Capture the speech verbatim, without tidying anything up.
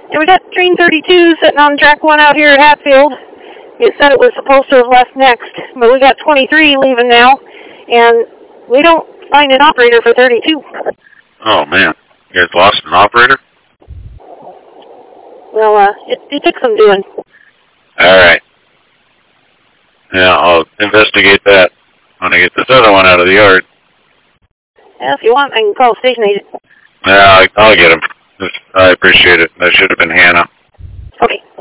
And we got train thirty-two sitting on track one out here at Hatfield. It said it was supposed to have left next, but we got twenty-three leaving now, and we don't find an operator for thirty-two. Oh, man. You guys lost an operator? Well, uh, it, it took some doing. All right. Yeah, I'll investigate that when I get this other one out of the yard. Yeah, if you want, I can call station agent. Yeah, I'll get him. I appreciate it. That should have been Hannah. Okay.